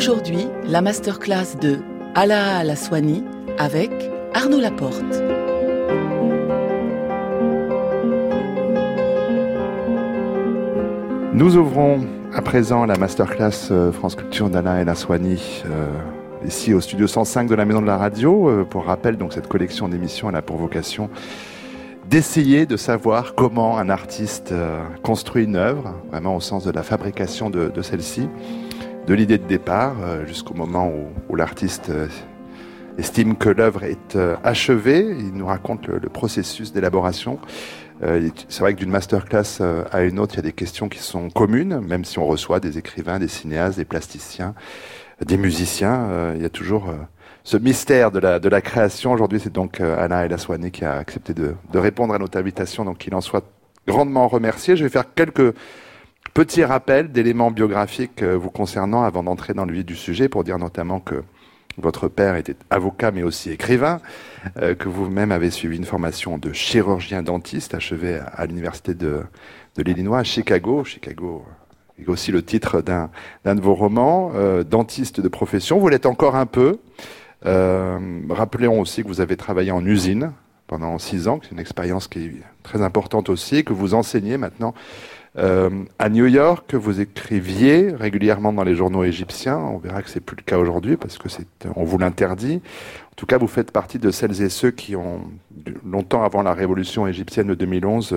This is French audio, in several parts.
Aujourd'hui, la masterclass de Alaha Al-Aswany avec Arnaud Laporte. Nous ouvrons à présent la masterclass France Culture d'Alaha Al-Aswany ici au studio 105 de la Maison de la Radio. Pour rappel, donc cette collection d'émissions elle a pour vocation d'essayer de savoir comment un artiste construit une œuvre, vraiment au sens de la fabrication de celle-ci, de l'idée de départ jusqu'au moment où l'artiste estime que l'œuvre est achevée. Il nous raconte le processus d'élaboration. C'est vrai que d'une masterclass à une autre, il y a des questions qui sont communes, même si on reçoit des écrivains, des cinéastes, des plasticiens, des musiciens. Il y a toujours ce mystère de la création. Aujourd'hui, c'est donc Alaha Al-Aswany qui a accepté de répondre à notre invitation, donc qu'il en soit grandement remercié. Je vais faire quelques petits rappels d'éléments biographiques vous concernant avant d'entrer dans le vif du sujet, pour dire notamment que votre père était avocat mais aussi écrivain, que vous-même avez suivi une formation de chirurgien dentiste achevée à l'université de l'Illinois à Chicago. Chicago est aussi le titre d'un de vos romans, dentiste de profession. Vous l'êtes encore un peu. Rappelons aussi que vous avez travaillé en usine pendant 6 ans, que c'est une expérience qui est très importante aussi, que vous enseignez maintenant à New York, que vous écriviez régulièrement dans les journaux égyptiens. On verra que c'est plus le cas aujourd'hui parce que on vous l'interdit. En tout cas, vous faites partie de celles et ceux qui ont, longtemps avant la révolution égyptienne de 2011,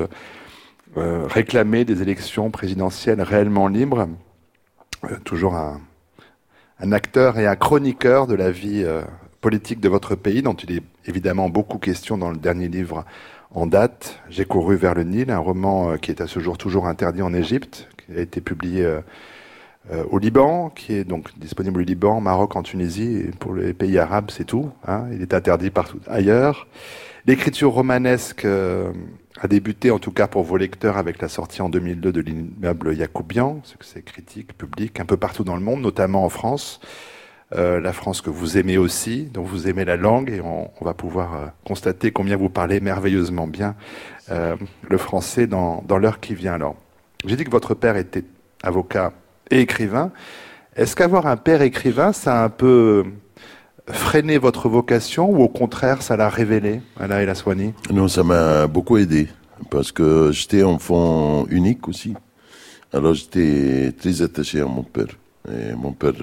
réclamé des élections présidentielles réellement libres. Toujours un acteur et un chroniqueur de la vie politique de votre pays, dont il est évidemment beaucoup question dans le dernier livre en date, J'ai couru vers le Nil, un roman qui est à ce jour toujours interdit en Égypte, qui a été publié au Liban, qui est donc disponible au Liban, au Maroc, en Tunisie, et pour les pays arabes, c'est tout. Il est interdit partout ailleurs. L'écriture romanesque a débuté, en tout cas pour vos lecteurs, avec la sortie en 2002 de l'immeuble Yacoubian, succès critique, public, un peu partout dans le monde, notamment en France. La France que vous aimez aussi, dont vous aimez la langue, et on va pouvoir constater combien vous parlez merveilleusement bien le français dans l'heure qui vient. Alors, j'ai dit que votre père était avocat et écrivain. Est-ce qu'avoir un père écrivain, ça a un peu freiné votre vocation, ou au contraire, ça l'a révélé, Alaha Al-Aswany? Non, ça m'a beaucoup aidé, parce que j'étais enfant unique aussi. Alors j'étais très attaché à mon père. Et mon père...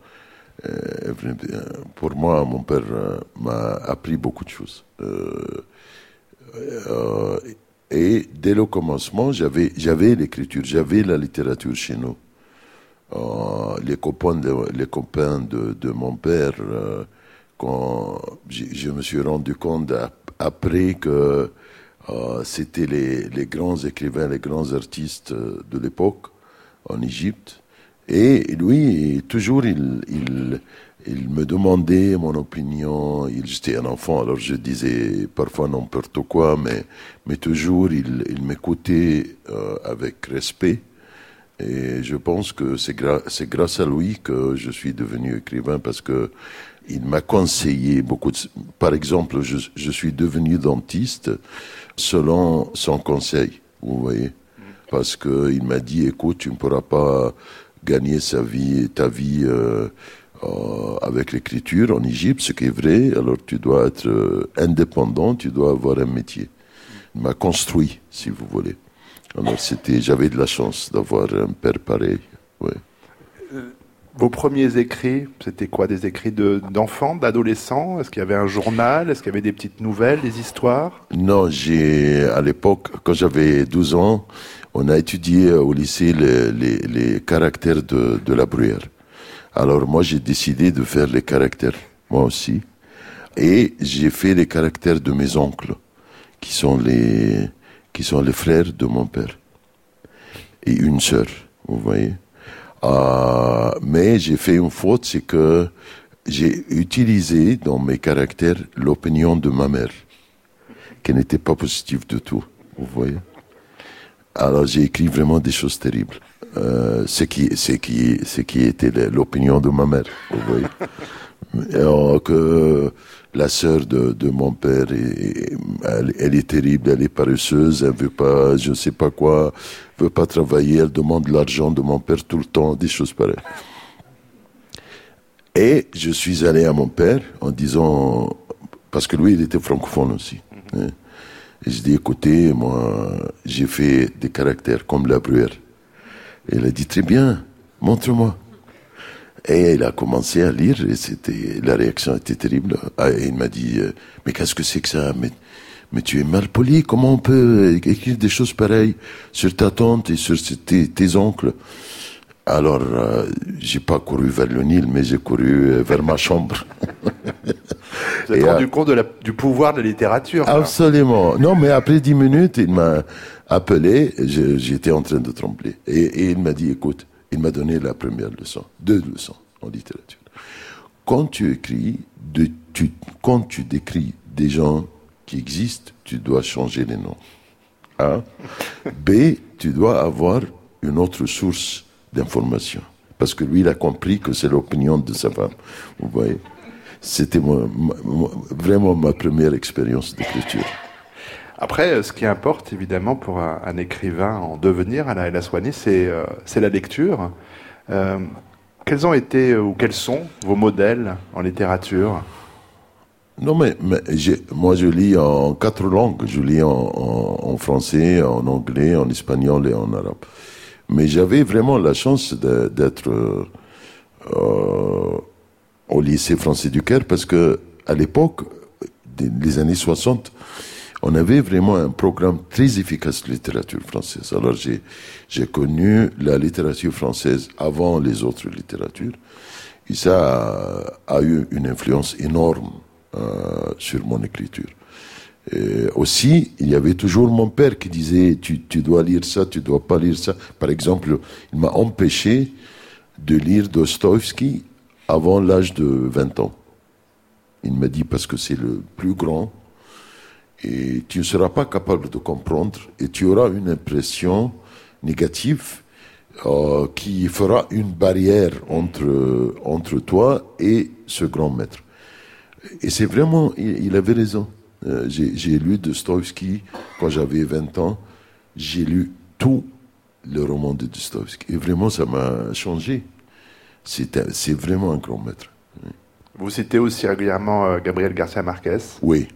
pour moi, mon père m'a appris beaucoup de choses. Et dès le commencement, j'avais l'écriture, j'avais la littérature chez nous. Les copains de mon père, quand je me suis rendu compte après que c'était les grands écrivains, les grands artistes de l'époque en Égypte. Et lui, toujours, il me demandait mon opinion. J'étais un enfant, alors je disais parfois n'importe quoi, mais toujours, il m'écoutait avec respect. Et je pense que c'est grâce à lui que je suis devenu écrivain, parce que il m'a conseillé beaucoup. Par exemple, je suis devenu dentiste selon son conseil, vous voyez. Parce qu'il m'a dit, écoute, tu ne pourras pas gagner ta vie avec l'écriture en Égypte, ce qui est vrai. Alors tu dois être indépendant, tu dois avoir un métier. Il m'a construit, si vous voulez. Alors j'avais de la chance d'avoir un père pareil. Ouais. Vos premiers écrits, c'était quoi? Des écrits d'enfants, d'adolescents? Est-ce qu'il y avait un journal? Est-ce qu'il y avait des petites nouvelles, des histoires? Non, à l'époque, quand j'avais 12 ans, on a étudié au lycée les caractères de la Bruyère. Alors moi, j'ai décidé de faire les caractères, moi aussi. Et j'ai fait les caractères de mes oncles, qui sont les frères de mon père. Et une sœur, vous voyez. Mais j'ai fait une faute, c'est que j'ai utilisé dans mes caractères l'opinion de ma mère, qui n'était pas positive du tout, vous voyez. Alors j'ai écrit vraiment des choses terribles. Ce qui était l'opinion de ma mère, vous voyez. Alors que la sœur de mon père, elle est terrible, elle est paresseuse, elle veut pas, je sais pas quoi, veut pas travailler, elle demande l'argent de mon père tout le temps, des choses pareilles. Et je suis allé à mon père en disant, parce que lui, il était francophone aussi. Hein. Et je dis, écoutez, moi, j'ai fait des caractères comme la Bruyère. Et il a dit, très bien, montre-moi. Et il a commencé à lire, et la réaction était terrible. Et il m'a dit, mais qu'est-ce que c'est que ça? Mais tu es mal poli, comment on peut écrire des choses pareilles sur ta tante et sur tes oncles? Alors, j'ai pas couru vers le Nil, mais j'ai couru vers ma chambre. Vous êtes rendu compte du pouvoir de la littérature? Absolument. Non, mais après 10 minutes, il m'a appelé, j'étais en train de trembler. Et il m'a dit, écoute, il m'a donné la première leçon, 2 leçons en littérature. Quand tu écris, quand tu décris des gens qui existent, tu dois changer les noms. A. B, tu dois avoir une autre source d'information. Parce que lui, il a compris que c'est l'opinion de sa femme. Vous voyez? C'était vraiment ma première expérience d'écriture. Après, ce qui importe évidemment pour un écrivain en devenir, Alain El-Aswany, c'est la lecture. Quels ont été ou quels sont vos modèles en littérature? Non, mais moi je lis en 4 langues. Je lis en français, en anglais, en espagnol et en arabe. Mais j'avais vraiment la chance d'être au lycée français du Caire parce que à l'époque, des années 60, on avait vraiment un programme très efficace de littérature française. Alors j'ai connu la littérature française avant les autres littératures. Et ça a eu une influence énorme sur mon écriture. Et aussi, il y avait toujours mon père qui disait tu dois lire ça, tu dois pas lire ça. Par exemple, il m'a empêché de lire Dostoïevski avant l'âge de 20 ans. Il m'a dit parce que c'est le plus grand et tu ne seras pas capable de comprendre et tu auras une impression négative qui fera une barrière entre toi et ce grand maître. Et c'est vraiment, il avait raison. J'ai lu Dostoïevski quand j'avais 20 ans. J'ai lu tout le roman de Dostoïevski. Et vraiment, ça m'a changé. C'est vraiment un grand maître. Vous citez aussi régulièrement Gabriel Garcia Marquez. Oui.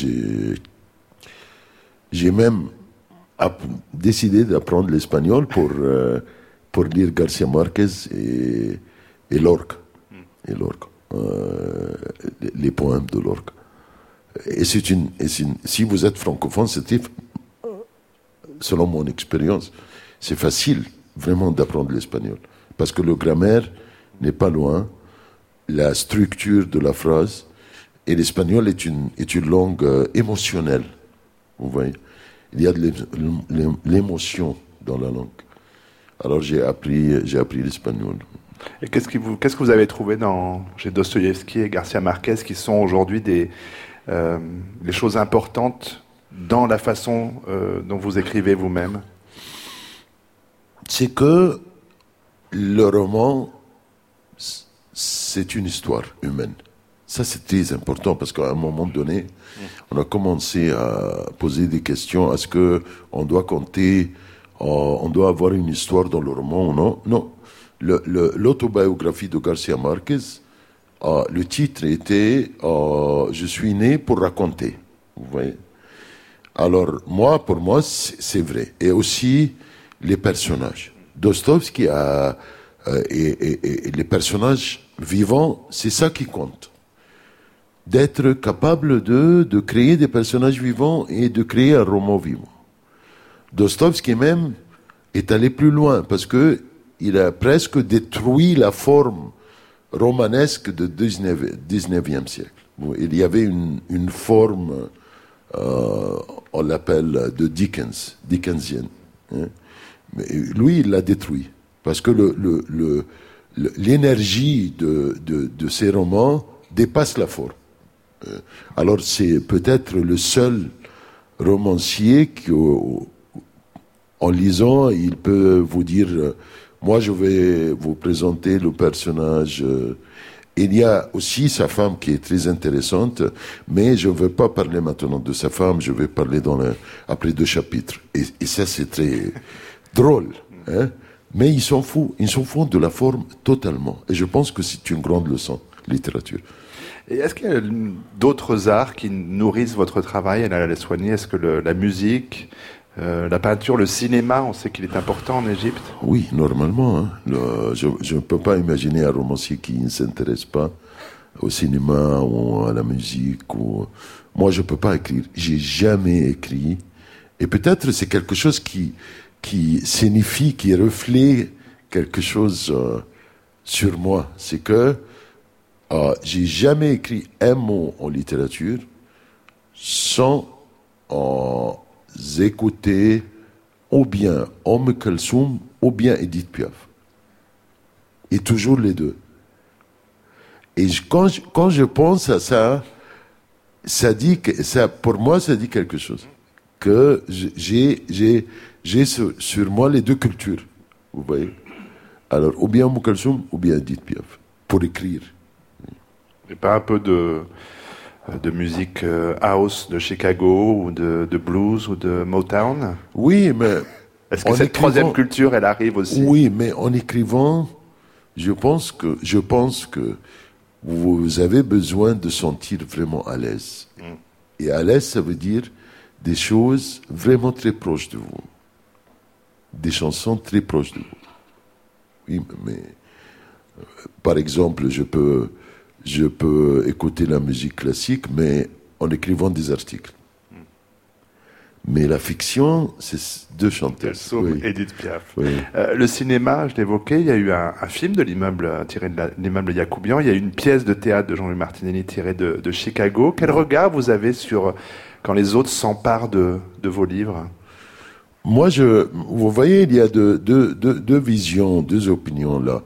J'ai même décidé d'apprendre l'espagnol pour lire Garcia Marquez et Lorca. Et Lorca. Les poèmes de Lorca. Et si vous êtes francophone, c'était, selon mon expérience, c'est facile vraiment d'apprendre l'espagnol. Parce que le grammaire n'est pas loin, la structure de la phrase, et l'espagnol est une langue émotionnelle. Vous voyez? Il y a de l'émotion dans la langue. Alors j'ai appris l'espagnol. Et qu'est-ce que vous avez trouvé chez Dostoïevski et Garcia Marquez qui sont aujourd'hui les choses importantes dans la façon dont vous écrivez vous-même? C'est que le roman, c'est une histoire humaine. Ça, c'est très important parce qu'à un moment donné, on a commencé à poser des questions. Est-ce qu'on doit compter, on doit avoir une histoire dans le roman ou non? Non. L'autobiographie de Garcia Marquez, le titre était Je suis né pour raconter. Vous voyez? Alors, pour moi, c'est vrai. Et aussi, les personnages. Dostoïevski et les personnages vivants, c'est ça qui compte. D'être capable de créer des personnages vivants et de créer un roman vivant. Dostoïevski même est allé plus loin parce que il a presque détruit la forme romanesque du 19e siècle. Il y avait une forme, on l'appelle de dickensienne. Hein. Mais lui, il l'a détruit. Parce que l'énergie de ces romans dépasse la forme. Alors c'est peut-être le seul romancier qui, en lisant, il peut vous dire... Moi, je vais vous présenter le personnage. Il y a aussi sa femme qui est très intéressante, mais je ne veux pas parler maintenant de sa femme, je vais parler après 2 chapitres. Et ça, c'est très drôle. Hein? Mais ils s'en foutent de la forme totalement. Et je pense que c'est une grande leçon. littérature. Et est-ce qu'il y a d'autres arts qui nourrissent votre travail à la Soigny? Est-ce que la musique, la peinture, le cinéma, on sait qu'il est important en Égypte? Oui, normalement. Hein. Je ne peux pas imaginer un romancier qui ne s'intéresse pas au cinéma ou à la musique. Moi, je ne peux pas écrire. J'ai jamais écrit. Et peut-être c'est quelque chose qui signifie, qui reflète quelque chose sur moi. C'est que j'ai jamais écrit un mot en littérature sans écouter ou bien Kalsoum ou bien Edith Piaf. Et toujours les deux. Et quand je pense à ça, pour moi, ça dit quelque chose. Que j'ai sur moi les deux cultures. Vous voyez? Alors, ou bien Kalsoum ou bien Edith Piaf. Pour écrire. Et pas un peu de musique house de Chicago ou de blues ou de Motown? Oui, mais... Est-ce que cette troisième culture, elle arrive aussi? Oui, mais en écrivant, je pense que vous avez besoin de sentir vraiment à l'aise. Et à l'aise, ça veut dire des choses vraiment très proches de vous. Des chansons très proches de vous. Oui, mais par exemple, je peux écouter la musique classique, mais en écrivant des articles. Mais la fiction, c'est deux chanteurs. Oui. Edith Piaf. Oui. Le cinéma, je l'évoquais, il y a eu un film de l'immeuble tiré de l'immeuble Yacoubian. Il y a eu une pièce de théâtre de Jean-Louis Martinelli tirée de Chicago. Quel regard vous avez sur quand les autres s'emparent de vos livres? Moi, vous voyez, il y a deux visions, deux opinions là,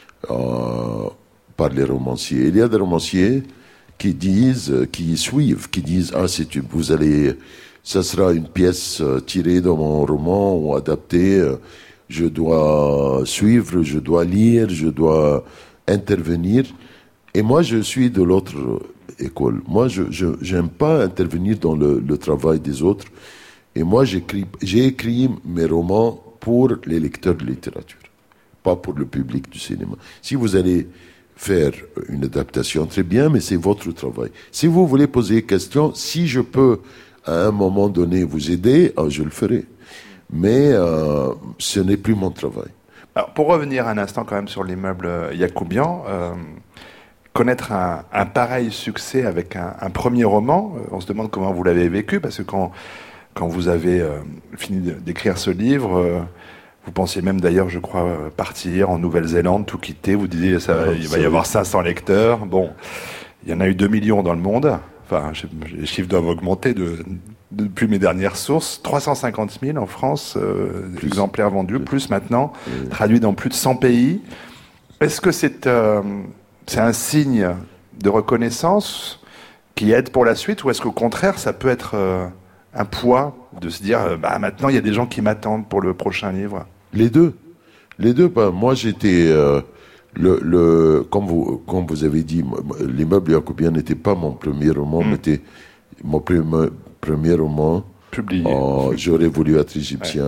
par les romanciers. Il y a des romanciers qui suivent, qui disent, ça sera une pièce tirée de mon roman ou adaptée, je dois suivre, je dois lire, je dois intervenir. Et moi, je suis de l'autre école. Moi, je n'aime pas intervenir dans le travail des autres. Et moi, j'ai écrit mes romans pour les lecteurs de littérature, pas pour le public du cinéma. Si vous allez faire une adaptation, très bien, mais c'est votre travail. Si vous voulez poser des questions, si je peux à un moment donné vous aider, je le ferai. Mais ce n'est plus mon travail. Alors, pour revenir un instant quand même sur l'immeuble Yacoubian, connaître un pareil succès avec un premier roman, on se demande comment vous l'avez vécu, parce que quand vous avez fini d'écrire ce livre, vous pensiez même d'ailleurs, je crois, partir en Nouvelle-Zélande, tout quitter, vous disiez il va y avoir 500 lecteurs. Bon, il y en a eu 2 millions dans le monde. Enfin, les chiffres doivent augmenter depuis mes dernières sources. 350 000 en France, exemplaires vendus, plus maintenant, traduits dans plus de 100 pays. Est-ce que c'est un signe de reconnaissance qui aide pour la suite, ou est-ce qu'au contraire, ça peut être un poids de se dire, maintenant, il y a des gens qui m'attendent pour le prochain livre? Les deux. Moi, j'étais... comme vous avez dit, l'immeuble Yacoubian n'était pas mon premier roman, mais était mon premier roman. Publié. J'aurais voulu être égyptien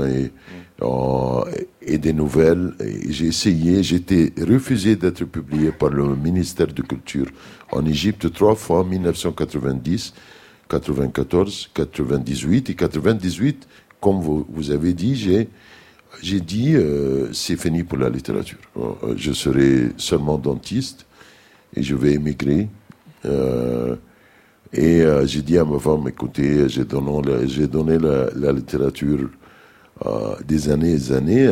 et des nouvelles. Et j'ai essayé, j'étais refusé d'être publié par le ministère de Culture en Égypte 3 fois, 1990, 94, 98 et 98. Comme vous avez dit, j'ai dit, c'est fini pour la littérature. Je serai seulement dentiste et je vais émigrer. J'ai dit à ma femme, écoutez, j'ai donné la littérature des années et des années.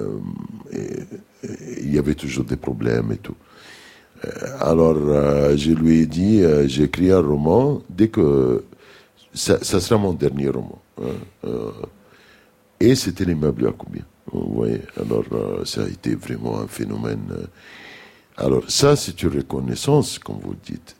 Il y avait toujours des problèmes et tout. Alors, je lui ai dit, j'ai écrit un roman, dès que ça sera mon dernier roman. Et c'était l'immeuble Yacoubian. Vous voyez, alors ça a été vraiment un phénomène. Alors ça, c'est une reconnaissance, comme vous le dites.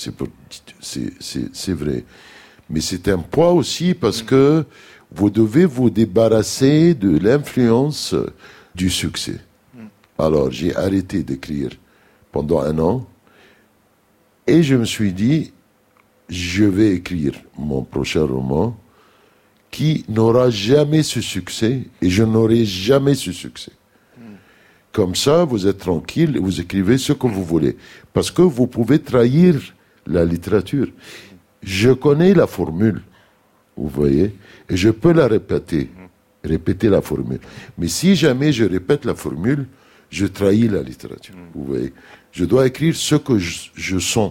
C'est vrai. Mais c'est un poids aussi parce que vous devez vous débarrasser de l'influence du succès. Alors j'ai arrêté d'écrire pendant 1 an et je me suis dit, je vais écrire mon prochain roman qui n'aura jamais ce succès et je n'aurai jamais ce succès. Comme ça, vous êtes tranquille et vous écrivez ce que vous voulez. Parce que vous pouvez trahir la littérature. Je connais la formule, vous voyez, et je peux la répéter la formule. Mais si jamais je répète la formule, je trahis la littérature, vous voyez. Je dois écrire ce que je sens.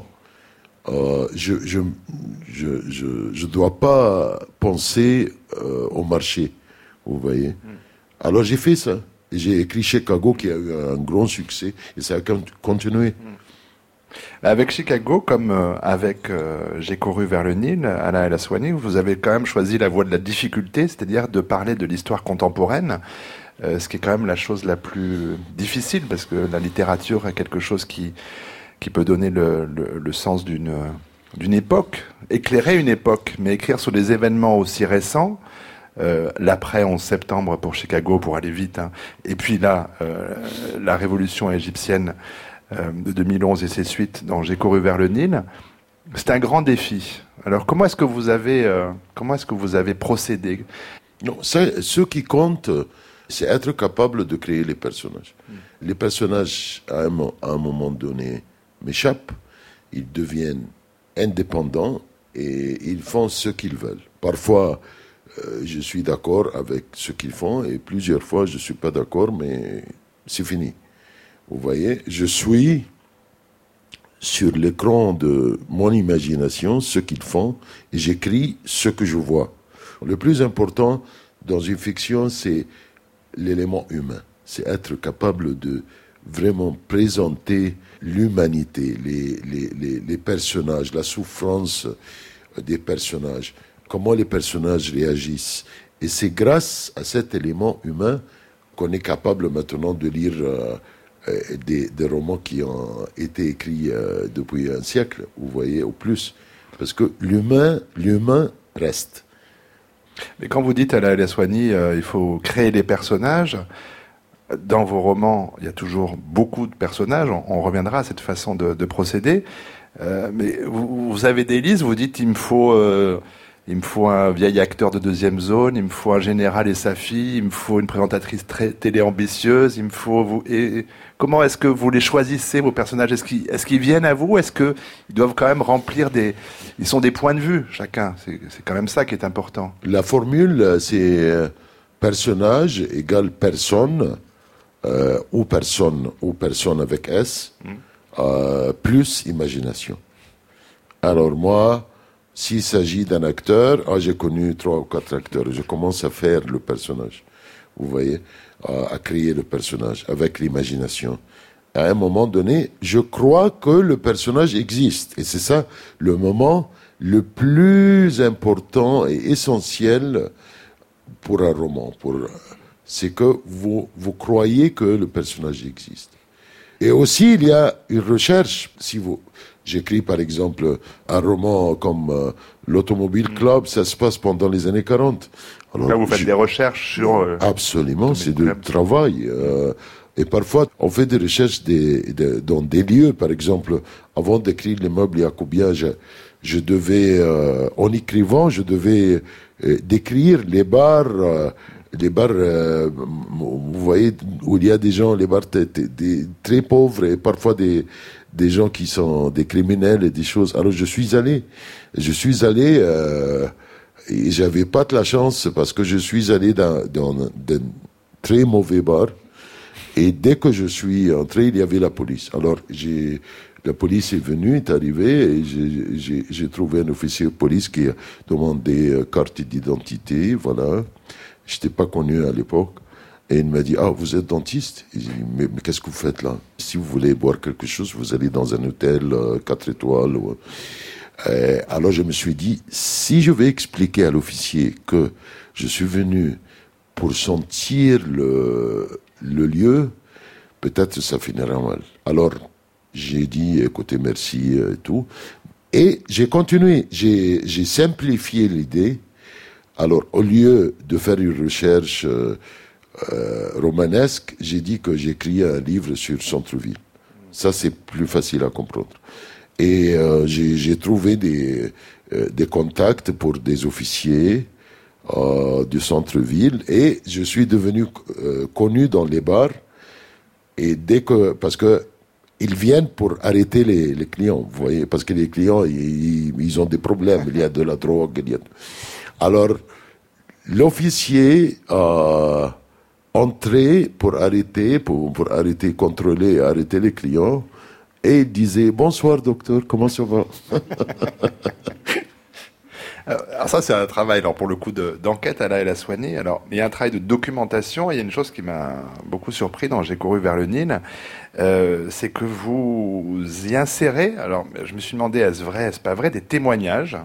Je dois pas penser au marché, vous voyez. Alors j'ai fait ça. Et j'ai écrit Chicago qui a eu un grand succès et ça a continué. Avec Chicago, comme avec J'ai couru vers le Nil, Alla El Aswany, vous avez quand même choisi la voie de la difficulté, c'est-à-dire de parler de l'histoire contemporaine, ce qui est quand même la chose la plus difficile, parce que la littérature est quelque chose qui peut donner le sens d'une époque, éclairer une époque, mais écrire sur des événements aussi récents, l'après 11 septembre pour Chicago, pour aller vite, hein. Et puis là, la révolution égyptienne de 2011 et ses suites dans J'ai couru vers le Nil, c'est un grand défi. Alors comment est-ce que vous avez procédé? Non, ce qui compte, c'est être capable de créer les personnages. Les personnages, à un moment donné, m'échappent, ils deviennent indépendants et ils font ce qu'ils veulent. Parfois, je suis d'accord avec ce qu'ils font et plusieurs fois je ne suis pas d'accord, mais c'est fini. Vous voyez, je suis sur l'écran de mon imagination ce qu'ils font et j'écris ce que je vois. Le plus important dans une fiction, c'est l'élément humain. C'est être capable de vraiment présenter l'humanité, les personnages, la souffrance des personnages. Comment les personnages réagissent. Et c'est grâce à cet élément humain qu'on est capable maintenant de lire des romans qui ont été écrits depuis un siècle, vous voyez, au plus. Parce que l'humain reste. Mais quand vous dites à Alla El Aswany, il faut créer des personnages, dans vos romans, il y a toujours beaucoup de personnages, on reviendra à cette façon de procéder, mais vous avez des listes, vous dites il me faut un vieil acteur de deuxième zone, il me faut un général et sa fille, il me faut une présentatrice très télé-ambitieuse, il me faut vous. Et comment est-ce que vous les choisissez, vos personnages? Est-ce qu'ils viennent à vous? Est-ce qu'ils doivent quand même remplir ils sont des points de vue, chacun? C'est quand même ça qui est important. La formule, c'est personnage égale personne, ou personne avec S, plus imagination. Alors moi, s'il s'agit d'un acteur, j'ai connu 3 ou 4 acteurs, je commence à faire le personnage, vous voyez, à créer le personnage avec l'imagination. À un moment donné, je crois que le personnage existe, et c'est ça le moment le plus important et essentiel pour un roman, c'est que vous croyez que le personnage existe. Et aussi, il y a une recherche, j'écris par exemple un roman comme l'Automobile Club, ça se passe pendant les années 40. Alors, là, vous faites des recherches sur... Absolument, c'est du travail. Et parfois, on fait des recherches dans des lieux. Par exemple, avant d'écrire les meubles jacobins, je devais, en écrivant, je devais décrire les bars... vous voyez, où il y a des gens, les bars très pauvres et parfois des gens qui sont des criminels et des choses. Alors je suis allé et j'avais pas de la chance parce que je suis allé dans de très mauvais bars et dès que je suis entré, il y avait la police. Alors la police est venue, est arrivée et j'ai trouvé un officier de police qui a demandé carte d'identité, voilà. Je n'étais pas connu à l'époque. Et il m'a dit, vous êtes dentiste? Il dit, mais qu'est-ce que vous faites là? Si vous voulez boire quelque chose, vous allez dans un hôtel 4 étoiles. Alors je me suis dit, si je vais expliquer à l'officier que je suis venu pour sentir le lieu, peut-être ça finira mal. Alors j'ai dit, écoutez, merci et tout. Et j'ai continué, j'ai simplifié l'idée. Alors, au lieu de faire une recherche romanesque, j'ai dit que j'écris un livre sur centre-ville. Ça, c'est plus facile à comprendre. Et j'ai trouvé des contacts pour des officiers du centre-ville et je suis devenu connu dans les bars Et parce que ils viennent pour arrêter les clients, vous voyez, parce que les clients, ils ont des problèmes, il y a de la drogue, Alors, l'officier entrait pour arrêter, contrôler, arrêter les clients, et il disait « Bonsoir docteur, comment ça va ?» Alors ça, c'est un travail, alors pour le coup, d'enquête à la El Aswani. Alors, il y a un travail de documentation, et il y a une chose qui m'a beaucoup surpris dans J'ai couru vers le Nil, c'est que vous y insérez, alors je me suis demandé, est-ce vrai, est-ce pas vrai, des témoignages,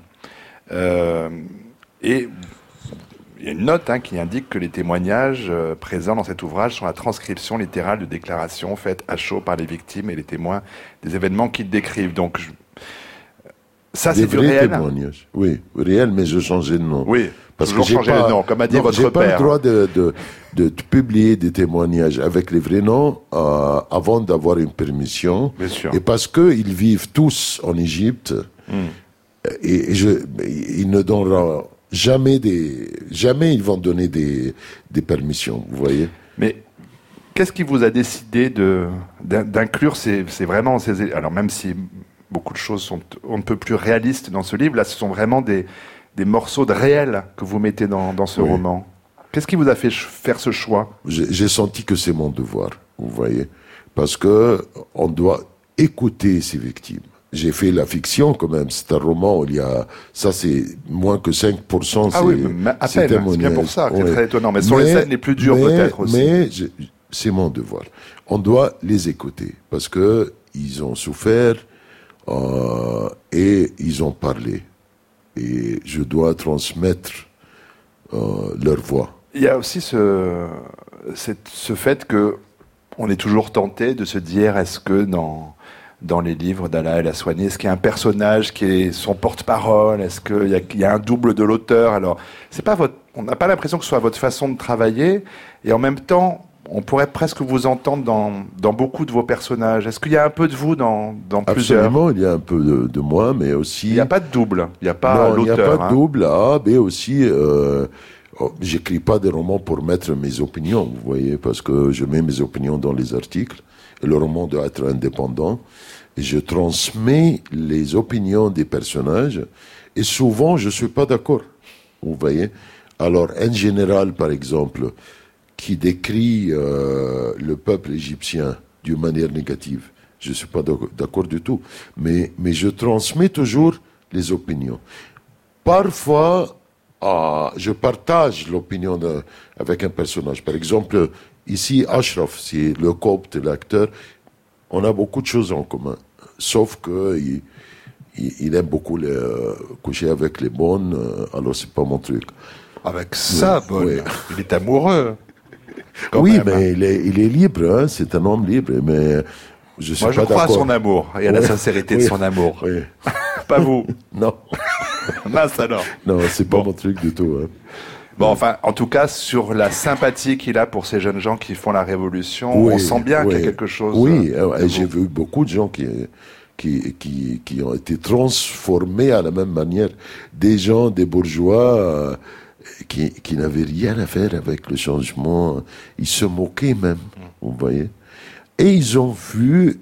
et il y a une note qui indique que les témoignages présents dans cet ouvrage sont la transcription littérale de déclarations faites à chaud par les victimes et les témoins des événements qu'ils décrivent. Donc, ça, c'est du réel. Témoignages. Oui, réel, mais je changeais de nom. Oui, parce toujours que changer le nom, comme a dit votre père. J'ai pas père. le droit de publier des témoignages avec les vrais noms avant d'avoir une permission. Bien sûr. Et parce qu'ils vivent tous en Égypte, et ils ne donneront jamais ils vont donner des permissions, vous voyez. Mais qu'est-ce qui vous a décidé d'inclure vraiment ces... Alors même si beaucoup de choses sont on ne peut plus réalistes dans ce livre, là ce sont vraiment des morceaux de réel que vous mettez dans ce roman. Qu'est-ce qui vous a fait faire ce choix ? J'ai senti que c'est mon devoir, vous voyez, parce que on doit écouter ces victimes. J'ai fait la fiction quand même, c'est un roman, ça c'est moins que 5%. Ah oui, mais à peine, c'est bien pour ça, c'est très étonnant. Mais sur les scènes les plus dures peut-être aussi. Mais c'est mon devoir. On doit les écouter, parce que ils ont souffert et ils ont parlé. Et je dois transmettre leur voix. Il y a aussi ce fait que on est toujours tenté de se dire, est-ce que dans les livres d'Alaa El Aswani, est-ce qu'il y a un personnage qui est son porte-parole ? Est-ce qu'il y a un double de l'auteur ? Alors, on n'a pas l'impression que ce soit votre façon de travailler, et en même temps, on pourrait presque vous entendre dans beaucoup de vos personnages. Est-ce qu'il y a un peu de vous dans plusieurs ? Absolument, il y a un peu de moi, mais aussi... Il n'y a pas de double, il n'y a pas l'auteur. Il n'y a pas de double, mais aussi... j'écris pas des romans pour mettre mes opinions, vous voyez, parce que je mets mes opinions dans les articles, et le roman doit être indépendant, et je transmets les opinions des personnages, et souvent je suis pas d'accord, vous voyez. Alors, un général, par exemple, qui décrit le peuple égyptien d'une manière négative, je suis pas d'accord du tout, mais je transmets toujours les opinions. Parfois, je partage l'opinion avec un personnage. Par exemple, ici, Ashraf, c'est le copte, l'acteur. On a beaucoup de choses en commun. Sauf qu'il aime beaucoup coucher avec les bonnes, alors c'est pas mon truc. Avec sa bonne, il est amoureux. Oui, mais il est libre, c'est un homme libre, mais je suis pas d'accord. Moi, je crois à son amour et à la sincérité de son amour. Oui. Pas vous. Non. Mince alors. Non, c'est pas mon truc du tout. Bon, enfin, en tout cas, sur la sympathie qu'il a pour ces jeunes gens qui font la révolution, on sent bien qu'il y a quelque chose. Oui, j'ai vu beaucoup de gens qui ont été transformés à la même manière. Des gens, des bourgeois qui n'avaient rien à faire avec le changement. Ils se moquaient même, vous voyez. Et ils ont vu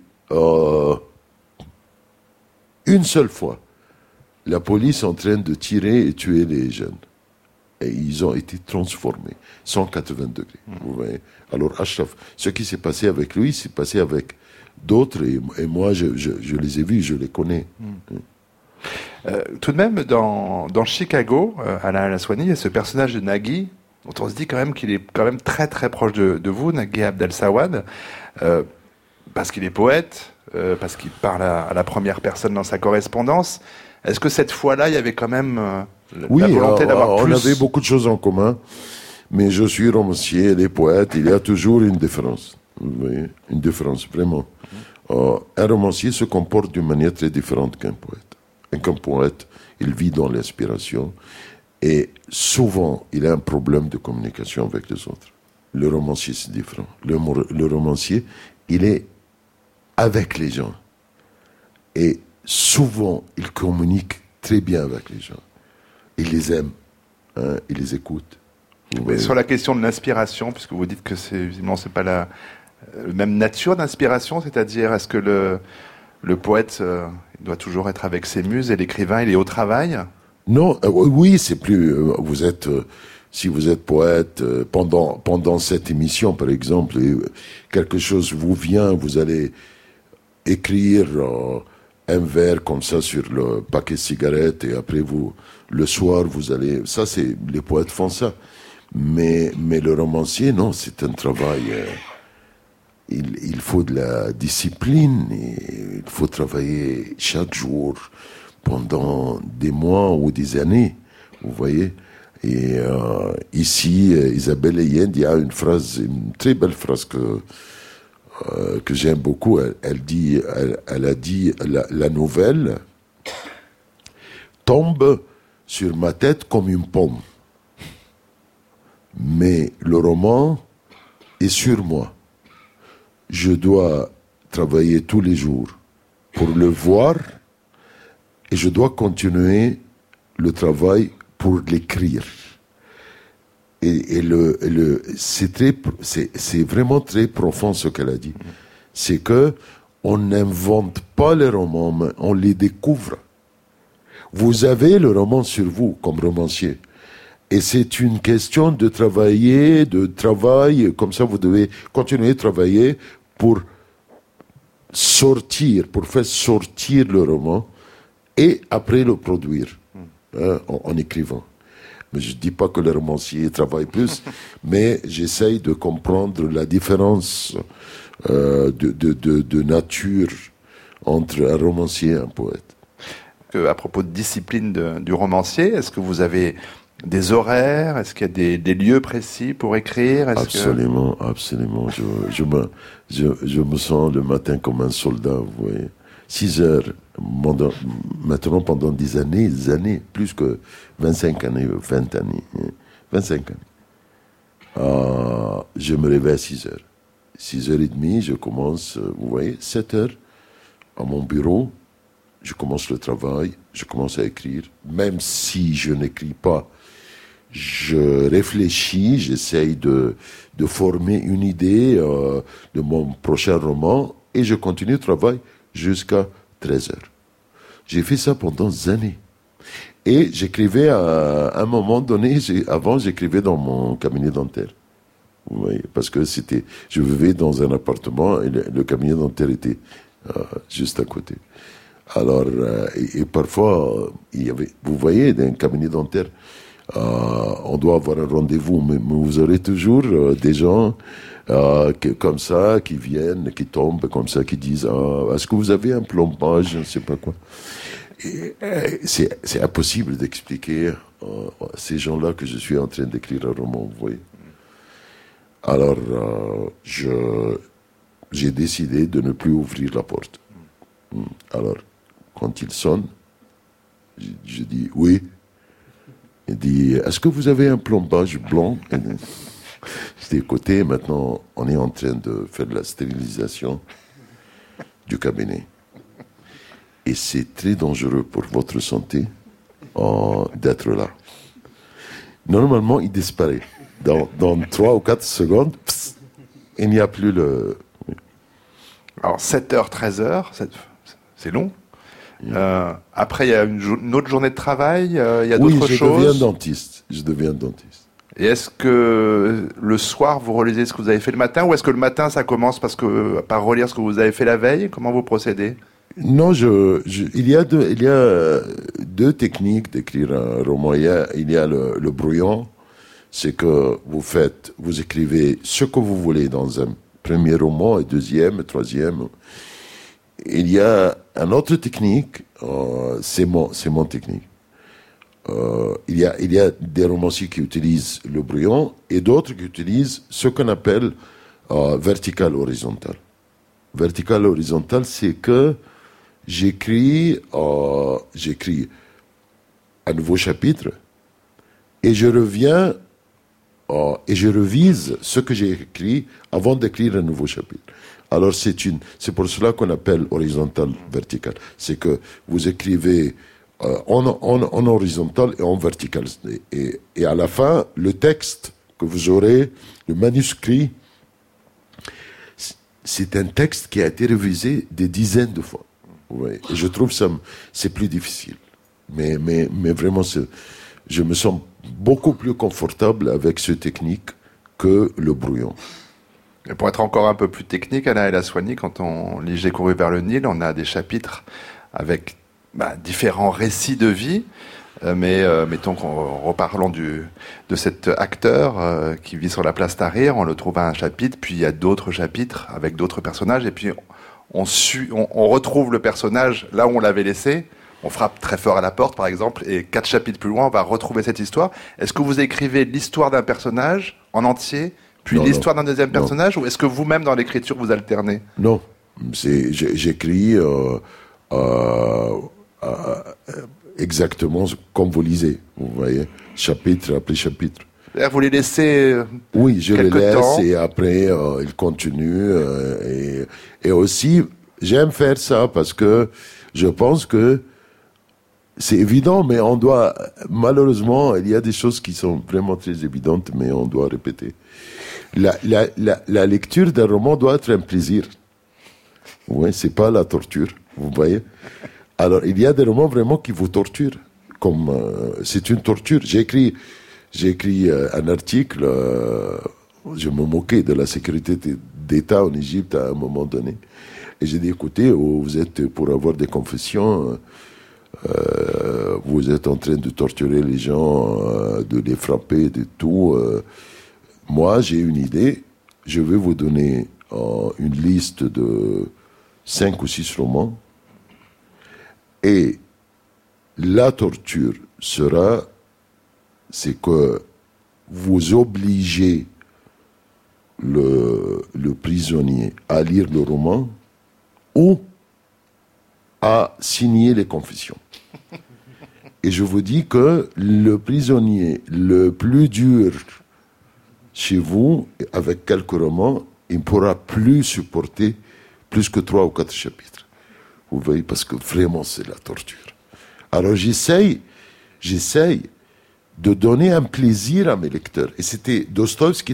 une seule fois la police en train de tirer et tuer les jeunes. Et ils ont été transformés, 180 degrés. Vous voyez. Alors Ashraf, ce qui s'est passé avec lui, s'est passé avec d'autres, et moi je les ai vus, je les connais. Tout de même, dans Chicago, Alaa El Aswani, il y a ce personnage de Nagui, dont on se dit quand même qu'il est quand même très très proche de vous, Nagui Abdel Sawad, parce qu'il est poète, parce qu'il parle à la première personne dans sa correspondance. Est-ce que cette fois-là, il y avait quand même la volonté d'avoir plus... on avait beaucoup de choses en commun, mais je suis romancier, les poètes, il y a toujours une différence. Vous voyez, une différence, vraiment. Un romancier se comporte d'une manière très différente qu'un poète. Qu'un poète, il vit dans l'inspiration, et souvent, il a un problème de communication avec les autres. Le romancier, c'est différent. Le romancier, il est avec les gens. Et souvent, il communique très bien avec les gens. Il les aime, il les écoute. Mais sur la question de l'inspiration, puisque vous dites que visiblement c'est pas même nature d'inspiration, c'est-à-dire est-ce que le poète il doit toujours être avec ses muses et l'écrivain il est au travail? Non, oui, c'est plus. Vous êtes, si vous êtes poète pendant cette émission, par exemple, quelque chose vous vient, vous allez écrire un vers comme ça sur le paquet de cigarettes et après le soir vous allez. Ça, c'est les poètes font ça. Mais le romancier, non, c'est un travail. Il faut de la discipline. Il faut travailler chaque jour pendant des mois ou des années. Vous voyez. Et ici, Isabelle Allende, il y a une très belle phrase que j'aime beaucoup. Elle a dit la nouvelle tombe sur ma tête comme une pomme. Mais le roman est sur moi. Je dois travailler tous les jours pour le voir et je dois continuer le travail pour l'écrire. Et c'est vraiment très profond ce qu'elle a dit. C'est que on n'invente pas les romans, mais on les découvre. Vous avez le roman sur vous comme romancier. Et c'est une question de travail, comme ça vous devez continuer à travailler pour faire sortir le roman et après le produire en écrivant. Mais je ne dis pas que les romanciers travaillent plus, mais j'essaye de comprendre la différence de nature entre un romancier et un poète. À propos de discipline du romancier, est-ce que vous avez des horaires? Est-ce qu'il y a des lieux précis pour écrire? Absolument. Je me sens le matin comme un soldat, vous voyez. 6 heures, maintenant pendant des années, plus que 25 années, 20 années, 25 années. Je me réveille à 6 heures. 6h30, je commence, vous voyez, 7 heures à mon bureau, je commence le travail, je commence à écrire. Même si je n'écris pas, je réfléchis, j'essaye de former une idée de mon prochain roman et je continue le travail jusqu'à 13 heures. J'ai fait ça pendant des années. Et j'écrivais à un moment donné, avant j'écrivais dans mon cabinet dentaire. Vous voyez, parce que je vivais dans un appartement et le cabinet dentaire était juste à côté. Alors, et parfois, vous voyez, dans un cabinet dentaire, on doit avoir un rendez-vous, mais vous aurez toujours des gens comme ça qui viennent, qui tombent comme ça, qui disent est-ce que vous avez un plombage, je ne sais pas quoi. C'est impossible d'expliquer à ces gens-là que je suis en train d'écrire un roman, vous voyez. Alors, j'ai décidé de ne plus ouvrir la porte. Alors, quand il sonne, je dis oui. Il dit, est-ce que vous avez un plombage blanc? Je dis, écoutez, maintenant, on est en train de faire la stérilisation du cabinet. Et c'est très dangereux pour votre santé d'être là. Normalement, il disparaît. Dans 3 ou 4 secondes, il n'y a plus le... Alors, 7h, 13h, c'est long. Après, il y a une autre journée de travail, il y a d'autres choses. Je deviens dentiste. Et est-ce que le soir, vous relisez ce que vous avez fait le matin, ou est-ce que le matin, ça commence par relire ce que vous avez fait la veille? Comment vous procédez? Non, il y a deux techniques d'écrire un roman. Il y a le brouillon, c'est que vous écrivez ce que vous voulez dans un premier roman, et deuxième, troisième. Il y a une autre technique, c'est mon technique. Il y a des romanciers qui utilisent le brouillon et d'autres qui utilisent ce qu'on appelle vertical horizontal. Vertical horizontal, c'est que j'écris un nouveau chapitre et je reviens et je revise ce que j'ai écrit avant d'écrire un nouveau chapitre. Alors c'est pour cela qu'on appelle horizontal vertical. C'est que vous écrivez en horizontal et en vertical. Et à la fin, le texte que vous aurez, le manuscrit, c'est un texte qui a été révisé des dizaines de fois. Ouais. Et je trouve ça, c'est plus difficile. Mais vraiment, je me sens beaucoup plus confortable avec cette technique que le brouillon. Et pour être encore un peu plus technique, Alain El Aswany, quand on lit J'ai couru vers le Nil, on a des chapitres avec différents récits de vie. Mais mettons qu'en reparlons de cet acteur qui vit sur la place Tahrir, on le trouve à un chapitre, puis il y a d'autres chapitres avec d'autres personnages, et puis on retrouve le personnage là où on l'avait laissé. On frappe très fort à la porte, par exemple, et 4 chapitres plus loin, on va retrouver cette histoire. Est-ce que vous écrivez l'histoire d'un personnage en entier, puis l'histoire d'un deuxième personnage, ou est-ce que vous-même, dans l'écriture, vous alternez? Non, j'écris exactement comme vous lisez, vous voyez, chapitre après chapitre. Vous les laissez oui, je les laisse temps. Et après ils continuent. Et aussi, j'aime faire ça parce que je pense que c'est évident, mais on doit, malheureusement, il y a des choses qui sont vraiment très évidentes, mais on doit répéter. La lecture d'un roman doit être un plaisir. Oui, c'est pas la torture, vous voyez. Alors, il y a des romans vraiment qui vous torturent, comme c'est une torture. J'ai écrit un article, je me moquais de la sécurité d'État en Égypte à un moment donné. Et j'ai dit, écoutez, vous êtes pour avoir des confessions, vous êtes en train de torturer les gens, de les frapper, de tout. Moi, j'ai une idée. Je vais vous donner une liste de 5 ou 6 romans. Et la torture sera, c'est que vous obligez le prisonnier à lire le roman ou à signer les confessions. Et je vous dis que le prisonnier le plus dur chez vous, avec quelques romans, il ne pourra plus supporter plus que 3 ou 4 chapitres. Vous voyez, parce que vraiment, c'est la torture. Alors, j'essaye de donner un plaisir à mes lecteurs. Et c'était Dostoïevski.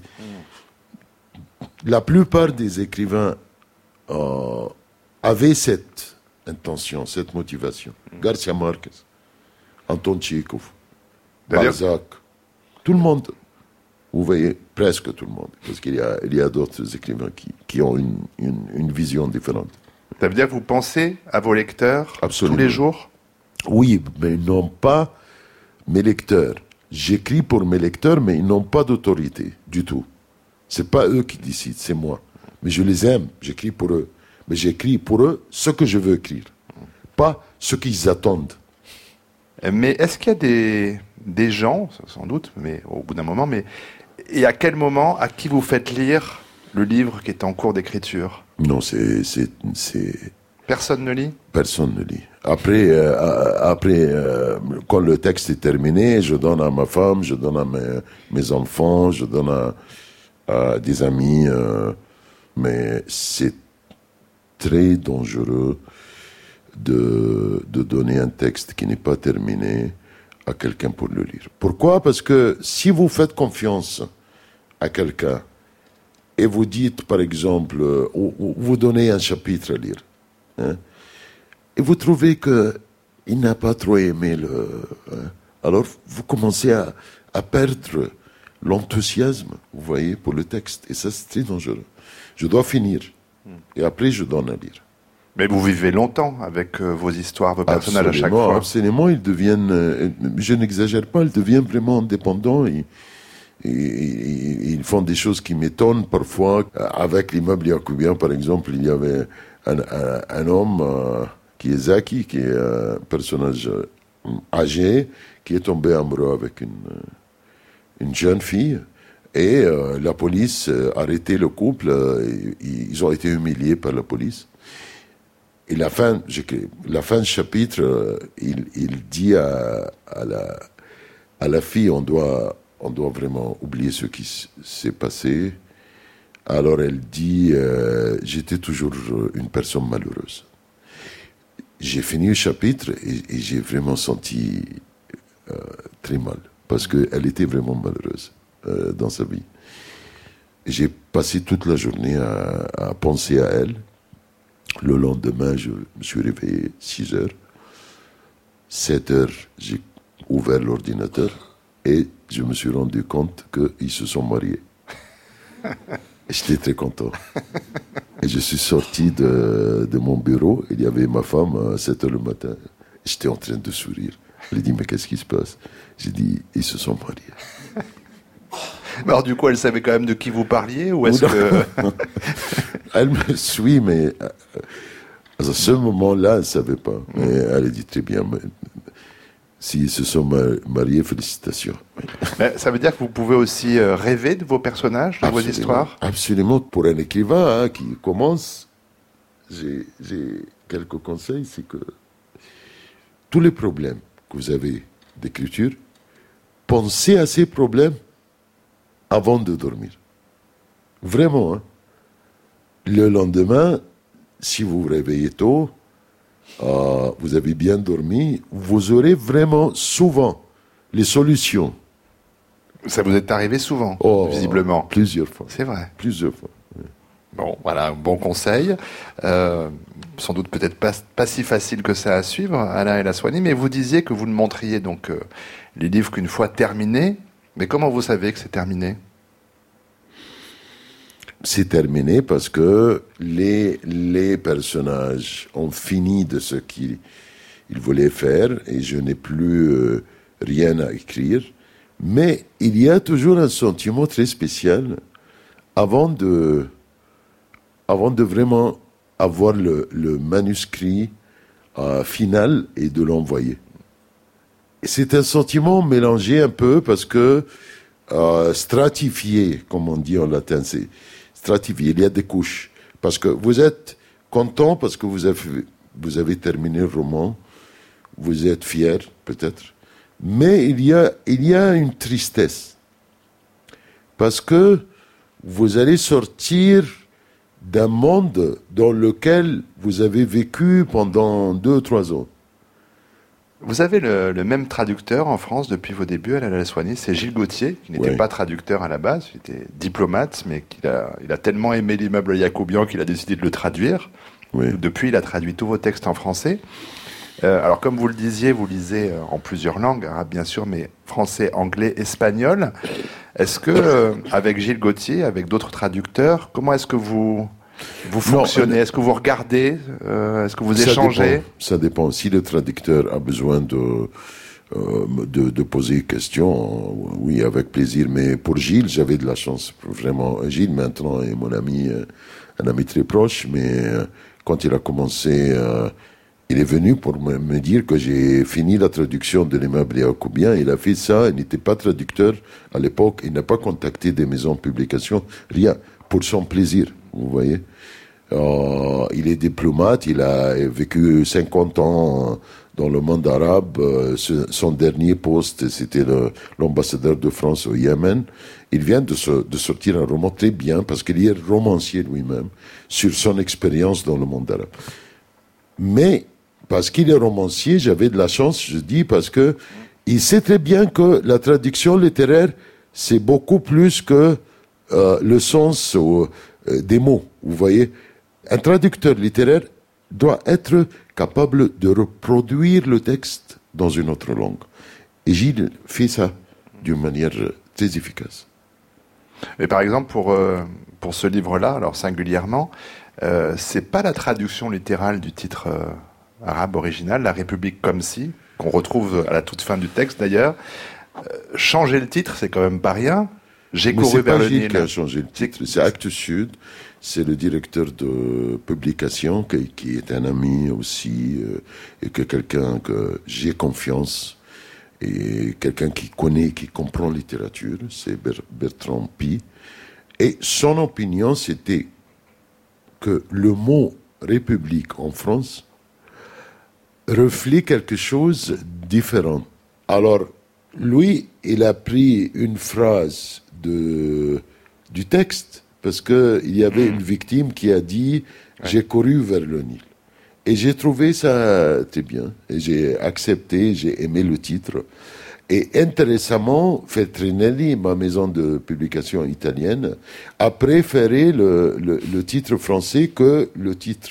La plupart des écrivains avaient cette intention, cette motivation. Garcia Marquez, Anton Tchekhov, Balzac, tout le monde. Vous voyez, presque tout le monde. Parce qu'il y a d'autres écrivains qui ont une vision différente. Ça veut dire que vous pensez à vos lecteurs Absolument. Tous les jours? Oui, mais ils n'ont pas mes lecteurs. J'écris pour mes lecteurs, mais ils n'ont pas d'autorité du tout. C'est pas eux qui décident, c'est moi. Mais je les aime, j'écris pour eux. Mais j'écris pour eux ce que je veux écrire, pas ce qu'ils attendent. Mais est-ce qu'il y a des gens, sans doute, mais au bout d'un moment, et à quel moment, à qui vous faites lire le livre qui est en cours d'écriture? Non, c'est... Personne ne lit? Personne ne lit. Après, quand le texte est terminé, je donne à ma femme, je donne à mes enfants, je donne à des amis. Mais c'est très dangereux de donner un texte qui n'est pas terminé à quelqu'un pour le lire. Pourquoi? Parce que si vous faites confiance à quelqu'un et vous dites, par exemple, vous donnez un chapitre à lire, hein, et vous trouvez qu'il n'a pas trop aimé alors vous commencez à perdre l'enthousiasme, vous voyez, pour le texte. Et ça, c'est très dangereux. Je dois finir. Et après, je donne à lire. Mais vous vivez longtemps avec vos histoires, vos personnages à chaque fois. Absolument, ils deviennent, je n'exagère pas, ils deviennent vraiment indépendants. Ils font des choses qui m'étonnent parfois. Avec l'immeuble jacobien, par exemple, il y avait un homme qui est Zaki, qui est un personnage âgé, qui est tombé amoureux avec une jeune fille. Et la police a arrêté le couple. Ils ont été humiliés par la police. Et la fin du chapitre, il dit à la fille, on doit vraiment oublier ce qui s'est passé. Alors elle dit, j'étais toujours une personne malheureuse. J'ai fini le chapitre et j'ai vraiment senti très mal, parce qu'elle était vraiment malheureuse dans sa vie. Et j'ai passé toute la journée à penser à elle. Le lendemain, je me suis réveillé 6 heures. 7 heures, j'ai ouvert l'ordinateur et je me suis rendu compte qu'ils se sont mariés. Et j'étais très content. Et je suis sorti de mon bureau. Il y avait ma femme à 7 heures le matin. J'étais en train de sourire. Elle a dit, mais qu'est-ce qui se passe? J'ai dit, ils se sont mariés. Alors du coup, elle savait quand même de qui vous parliez ou est-ce que... Elle me suit, mais à ce moment-là, elle ne savait pas. Mais elle a dit très bien, mais s'ils se sont mariés, félicitations. Mais ça veut dire que vous pouvez aussi rêver de vos personnages, de vos histoires? Absolument. Pour un écrivain qui commence, j'ai quelques conseils, c'est que tous les problèmes que vous avez d'écriture, pensez à ces problèmes avant de dormir. Vraiment, hein. Le lendemain, si vous vous réveillez tôt, vous avez bien dormi, vous aurez vraiment souvent les solutions. Ça vous est arrivé souvent, visiblement. Plusieurs fois. C'est vrai. Plusieurs fois. Oui. Bon, voilà, un bon conseil. Sans doute peut-être pas si facile que ça à suivre, Alain El-Aswany, mais vous disiez que vous ne montriez donc les livres qu'une fois terminés. Mais comment vous savez que c'est terminé? C'est terminé parce que les personnages ont fini de ce qu'ils voulaient faire et je n'ai plus rien à écrire. Mais il y a toujours un sentiment très spécial avant de vraiment avoir le manuscrit final et de l'envoyer. Et c'est un sentiment mélangé un peu parce que stratifié, comme on dit en latin, c'est stratifié, il y a des couches. Parce que vous êtes content parce que vous avez terminé le roman, vous êtes fier peut-être, mais il y a une tristesse. Parce que vous allez sortir d'un monde dans lequel vous avez vécu pendant 2-3 ans. Vous avez le même traducteur en France depuis vos débuts, Alain El-Aswany, c'est Gilles Gauthier, qui n'était pas traducteur à la base, il était diplomate, mais il a tellement aimé l'immeuble Yacoubian qu'il a décidé de le traduire. Oui. Depuis, il a traduit tous vos textes en français. Alors, comme vous le disiez, vous lisez en plusieurs langues, arabe bien sûr, mais français, anglais, espagnol. Est-ce que, avec Gilles Gauthier, avec d'autres traducteurs, comment est-ce que vous fonctionnez? Est-ce que vous regardez? Est-ce que vous échangez? Ça dépend. Si le traducteur a besoin de poser une question, oui, avec plaisir. Mais pour Gilles, j'avais de la chance. Vraiment, Gilles, maintenant, est mon ami, un ami très proche. Mais quand il a commencé, il est venu pour me dire que j'ai fini la traduction de l'immeuble Yacoubian. Il a fait ça. Il n'était pas traducteur à l'époque. Il n'a pas contacté des maisons de publication. Rien. Pour son plaisir. Vous voyez, il est diplomate, il a vécu 50 ans dans le monde arabe. Son dernier poste, c'était l'ambassadeur de France au Yémen. Il vient de sortir un roman très bien, parce qu'il est romancier lui-même, sur son expérience dans le monde arabe. Mais, parce qu'il est romancier, j'avais de la chance, je dis, parce que il sait très bien que la traduction littéraire, c'est beaucoup plus que le sens des mots, vous voyez. Un traducteur littéraire doit être capable de reproduire le texte dans une autre langue. Et Gilles fait ça d'une manière très efficace. Mais par exemple, pour ce livre-là, alors singulièrement, c'est pas la traduction littérale du titre arabe original, La République comme si, qu'on retrouve à la toute fin du texte d'ailleurs. Changer le titre, c'est quand même pas rien. J'ai couru vers le Nil. C'est pas Gilles qui a changé le titre, c'est Actes Sud. C'est le directeur de publication qui est un ami aussi et que quelqu'un que j'ai confiance et quelqu'un qui connaît, qui comprend la littérature, c'est Bertrand Pi. Et son opinion, c'était que le mot République en France reflète quelque chose de différent. Alors, lui, il a pris une phrase du texte, parce qu'il y avait une victime qui a dit « J'ai couru vers le Nil ». Et j'ai trouvé ça très bien. Et j'ai accepté, j'ai aimé le titre. Et intéressamment, Feltrinelli, ma maison de publication italienne, a préféré le titre français que le titre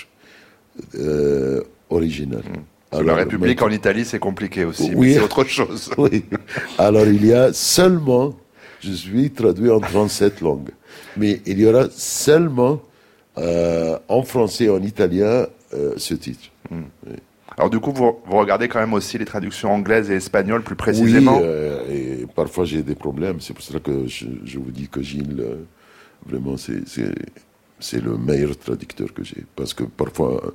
original. Alors, la République en Italie, c'est compliqué aussi, oui, mais c'est autre chose. Oui. Alors, il y a seulement, je suis traduit en 37 langues, mais il y aura seulement en français et en italien ce titre. Oui. Alors du coup, vous regardez quand même aussi les traductions anglaises et espagnoles plus précisément. Oui, et parfois j'ai des problèmes. C'est pour ça que je vous dis que Gilles, vraiment, c'est le meilleur traducteur que j'ai. Parce que parfois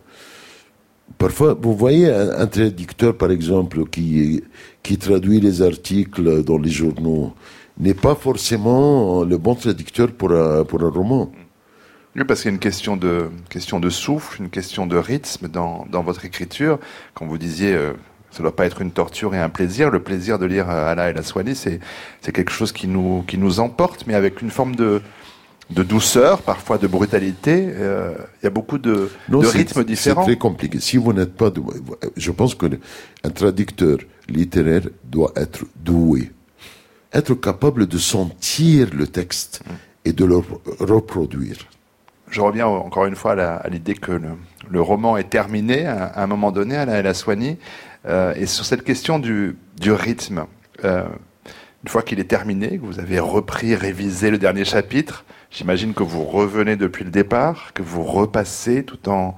vous voyez un traducteur, par exemple, qui traduit les articles dans les journaux, n'est pas forcément le bon traducteur pour un roman. Oui, parce qu'il y a une question de souffle, une question de rythme dans votre écriture. Quand vous disiez, ça ne doit pas être une torture et un plaisir. Le plaisir de lire Alla El Aswany, c'est quelque chose qui nous emporte, mais avec une forme de douceur, parfois de brutalité. Il y a beaucoup de rythmes différents. C'est très compliqué. Si vous n'êtes pas doué, je pense qu'un traducteur littéraire doit être doué, être capable de sentir le texte et de le reproduire. Je reviens encore une fois à l'idée que le roman est terminé à un moment donné, Alla El Aswany, et sur cette question du rythme. Une fois qu'il est terminé, que vous avez repris, révisé le dernier chapitre, j'imagine que vous revenez depuis le départ, que vous repassez tout en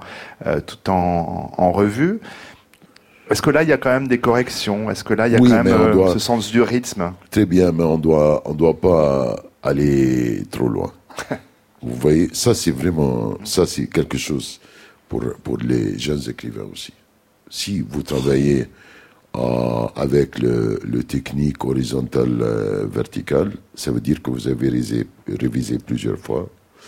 revue. Est-ce que là, il y a quand même des corrections? Est-ce que là, il y a quand même ce sens du rythme? Très bien, mais on doit pas aller trop loin. Vous voyez, ça c'est quelque chose pour les jeunes écrivains aussi. Si vous travaillez avec le technique horizontal vertical, ça veut dire que vous avez révisé plusieurs fois.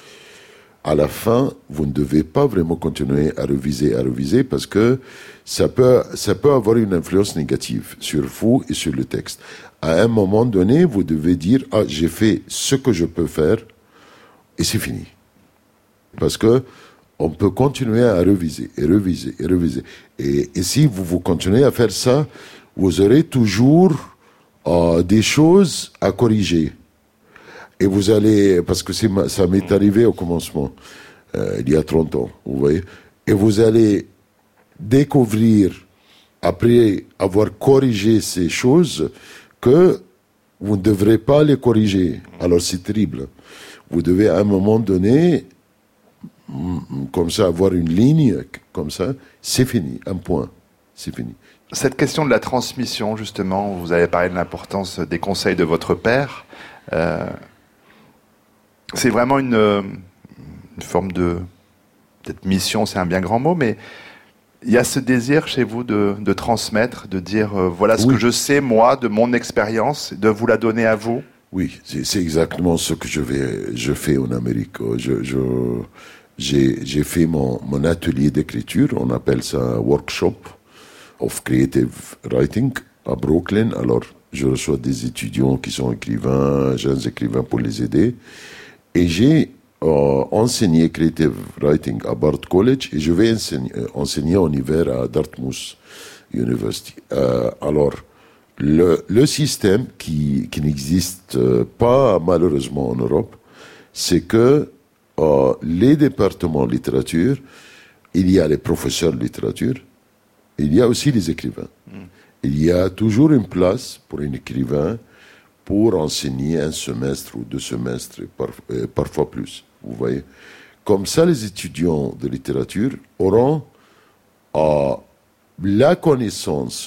À la fin, vous ne devez pas vraiment continuer à réviser parce que ça peut avoir une influence négative sur vous et sur le texte. À un moment donné, vous devez dire j'ai fait ce que je peux faire. Et c'est fini. Parce que on peut continuer à réviser. Et si vous continuez à faire ça, vous aurez toujours des choses à corriger. Et vous allez, parce que ça m'est arrivé au commencement, il y a 30 ans, vous voyez, et vous allez découvrir, après avoir corrigé ces choses, que vous ne devrez pas les corriger. Alors c'est terrible. Vous devez à un moment donné, comme ça, avoir une ligne, comme ça, c'est fini, un point, c'est fini. Cette question de la transmission, justement, vous avez parlé de l'importance des conseils de votre père. C'est vraiment une forme de... Peut-être mission, c'est un bien grand mot, mais il y a ce désir chez vous de transmettre, de dire, voilà ce que je sais, moi, de mon expérience, de vous la donner à vous. Oui, c'est exactement ce que je fais en Amérique. J'ai fait mon atelier d'écriture, on appelle ça Workshop of Creative Writing à Brooklyn. Alors, je reçois des étudiants qui sont écrivains, jeunes écrivains pour les aider. Et j'ai enseigné Creative Writing à Bard College et je vais enseigner en hiver à Dartmouth University. Alors, le système qui n'existe pas malheureusement en Europe, c'est que les départements de littérature, il y a les professeurs de littérature, il y a aussi les écrivains. Il y a toujours une place pour un écrivain pour enseigner un semestre ou 2 semestres, parfois plus, vous voyez. Comme ça, les étudiants de littérature auront la connaissance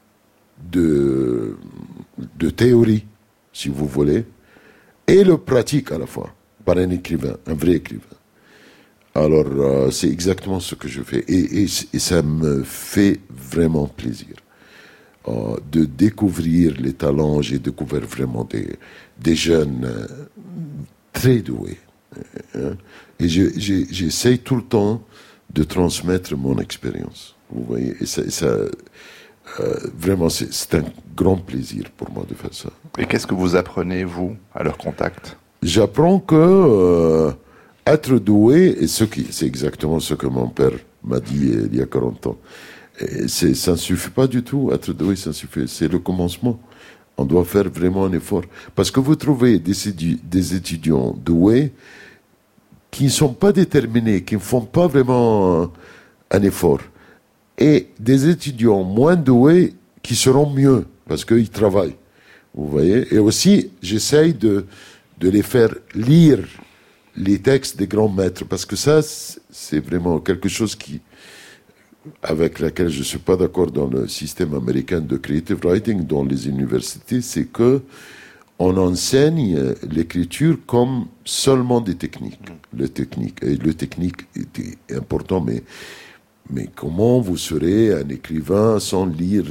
de théorie, si vous voulez, et le pratique à la fois, par un écrivain, un vrai écrivain. Alors, c'est exactement ce que je fais. Et ça me fait vraiment plaisir de découvrir les talents. J'ai découvert vraiment des jeunes très doués. Et j'essaie tout le temps de transmettre mon expérience. Vous voyez, et vraiment, c'est un grand plaisir pour moi de faire ça. Et qu'est-ce que vous apprenez, vous, à leur contact? J'apprends que être doué, et c'est exactement ce que mon père m'a dit il y a 40 ans, ça ne suffit pas du tout, être doué, ça suffit, c'est le commencement. On doit faire vraiment un effort. Parce que vous trouvez des étudiants doués qui ne sont pas déterminés, qui ne font pas vraiment un effort. Et des étudiants moins doués qui seront mieux, parce qu'ils travaillent. Vous voyez? Et aussi, j'essaye de les faire lire les textes des grands maîtres, parce que ça, c'est vraiment quelque chose avec laquelle je ne suis pas d'accord dans le système américain de creative writing dans les universités, c'est que on enseigne l'écriture comme seulement des techniques. Et le technique est important, mais comment vous serez un écrivain sans lire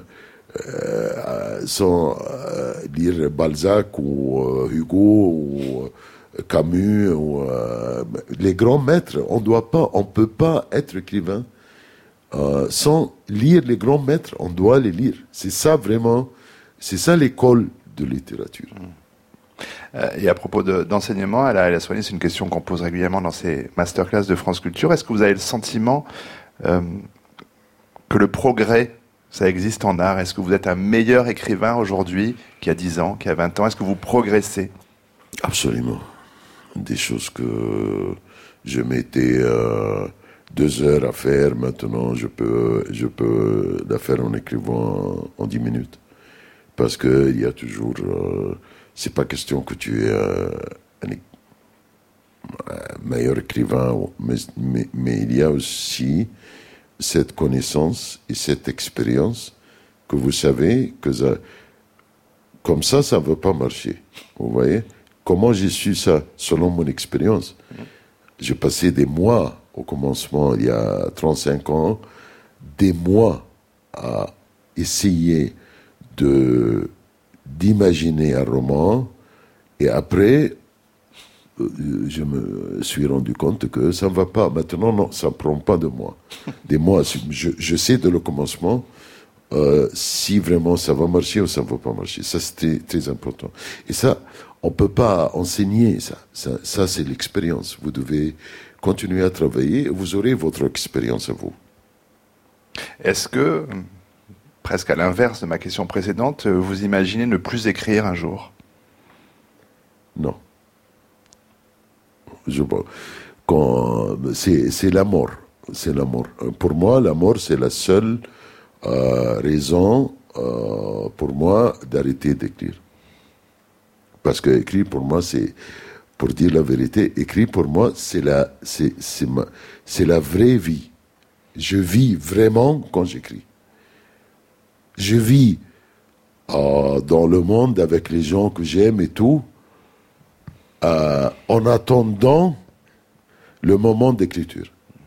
Balzac ou Hugo ou Camus ou les grands maîtres? On peut pas être écrivain sans lire les grands maîtres. On doit les lire. C'est ça vraiment, c'est ça l'école de littérature. Et à propos d'enseignement, à la Soigny, c'est une question qu'on pose régulièrement dans ces masterclass de France Culture. Est-ce que vous avez le sentiment que le progrès, ça existe en art? Est-ce que vous êtes un meilleur écrivain aujourd'hui qu'il y a 10 ans, qu'il y a 20 ans? Est-ce que vous progressez? Absolument. Des choses que je mettais 2 heures à faire, maintenant je peux la faire en écrivant en 10 minutes. Parce qu'il y a toujours... c'est pas question que tu es un meilleur écrivain, mais il y a aussi cette connaissance et cette expérience que vous savez que comme ça ne va pas marcher. Vous voyez? Comment j'ai su ça? Selon mon expérience. J'ai passé des mois au commencement, il y a 35 ans, des mois à essayer d'imaginer un roman, et après, je me suis rendu compte que ça ne va pas. Maintenant, non, ça ne prend pas de mois. Des mois, je sais de le commencement si vraiment ça va marcher ou ça ne va pas marcher. Ça, c'était très important. Et ça, on ne peut pas enseigner ça. Ça, c'est l'expérience. Vous devez continuer à travailler et vous aurez votre expérience à vous. Est-ce que, presque à l'inverse de ma question précédente, vous imaginez ne plus écrire un jour? Non. C'est la mort. C'est la mort. Pour moi, la mort, c'est la seule raison pour moi d'arrêter d'écrire. Parce que écrire pour moi, c'est, pour dire la vérité, écrire pour moi, c'est la vraie vie. Je vis vraiment quand j'écris. Je vis dans le monde avec les gens que j'aime et tout, en attendant le moment d'écriture.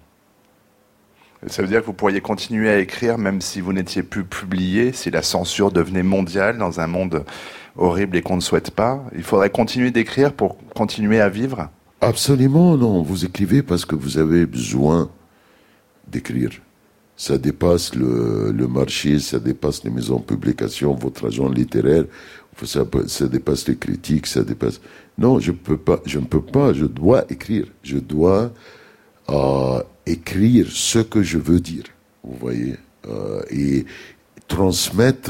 Ça veut dire que vous pourriez continuer à écrire même si vous n'étiez plus publié, si la censure devenait mondiale dans un monde horrible et qu'on ne souhaite pas. Il faudrait continuer d'écrire pour continuer à vivre? Absolument non. Vous écrivez parce que vous avez besoin d'écrire. Ça dépasse le marché, ça dépasse les maisons de publication, votre agent littéraire, ça dépasse les critiques, ça dépasse... Non, je ne peux pas, je dois écrire. Je dois écrire ce que je veux dire, vous voyez, et transmettre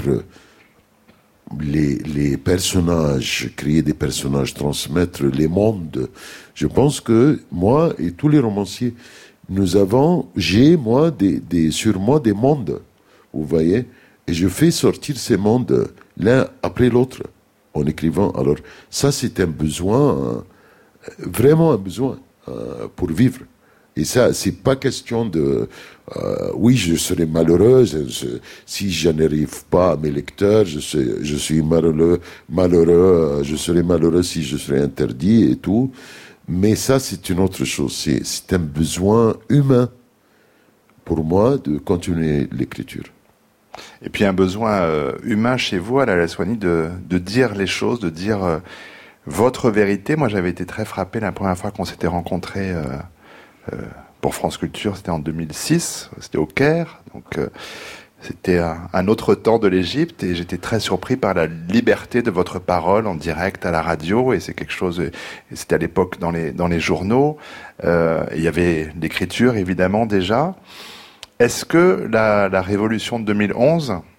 les personnages, créer des personnages, transmettre les mondes. Je pense que moi et tous les romanciers, j'ai sur moi des mondes, vous voyez, et je fais sortir ces mondes l'un après l'autre en écrivant. Alors ça, c'est un besoin, vraiment un besoin pour vivre. Et ça, c'est pas question de oui, je serai malheureuse si je n'arrive pas à mes lecteurs, je suis malheureux, je serai malheureux si je serai interdit et tout. Mais ça, c'est une autre chose. C'est un besoin humain pour moi de continuer l'écriture. Et puis un besoin humain chez vous, à la Soigny, de dire les choses, de dire votre vérité. Moi, j'avais été très frappé la première fois qu'on s'était rencontrés pour France Culture, c'était en 2006, c'était au Caire, donc c'était un autre temps de l'Égypte, et j'étais très surpris par la liberté de votre parole en direct à la radio, et c'est quelque chose, et c'était à l'époque dans les journaux, il y avait l'écriture évidemment déjà. Est-ce que la révolution de 2011,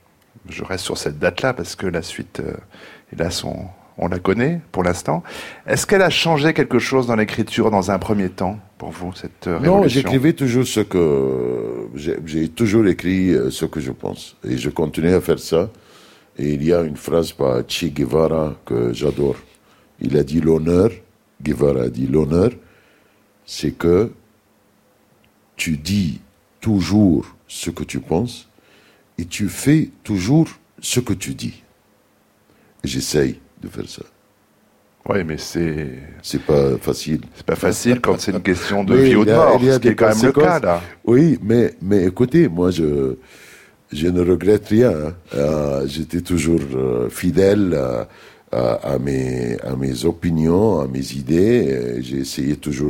je reste sur cette date-là parce que la suite, hélas, on la connaît pour l'instant. Est-ce qu'elle a changé quelque chose dans l'écriture dans un premier temps pour vous, cette révolution? Non, j'écrivais toujours j'ai toujours écrit ce que je pense. Et je continue à faire ça. Et il y a une phrase par Che Guevara que j'adore. Il a dit l'honneur, Guevara a dit l'honneur, c'est que tu dis toujours ce que tu penses et tu fais toujours ce que tu dis. Et j'essaye de faire ça. Oui, mais c'est pas facile. C'est pas facile quand c'est une question de vie ou de mort, ce qui est quand même le cas, là. Oui, mais écoutez, moi, je ne regrette rien. J'étais toujours fidèle à mes opinions, à mes idées. J'ai essayé toujours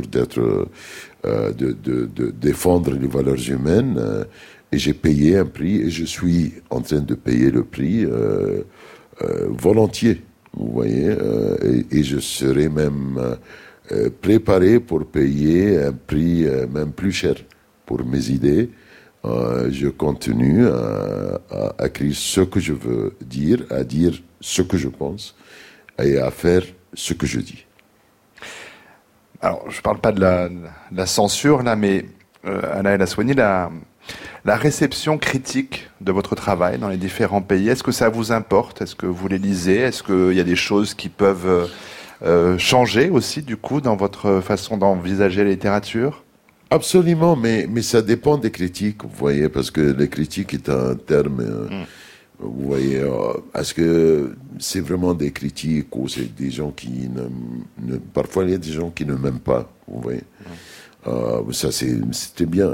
de défendre les valeurs humaines. Et j'ai payé un prix, et je suis en train de payer le prix volontiers. Vous voyez, et je serai même préparé pour payer un prix même plus cher pour mes idées. Je continue à écrire ce que je veux dire, à dire ce que je pense et à faire ce que je dis. Alors, je ne parle pas de la censure, là, mais Alla El Aswany, la réception critique de votre travail dans les différents pays, est-ce que ça vous importe? Est-ce que vous les lisez? Est-ce qu'il y a des choses qui peuvent changer aussi, du coup, dans votre façon d'envisager la littérature? Absolument, mais ça dépend des critiques, vous voyez, parce que les critiques est un terme, vous voyez, est-ce que c'est vraiment des critiques ou c'est des gens qui parfois il y a des gens qui ne m'aiment pas, vous voyez. Ça c'était bien.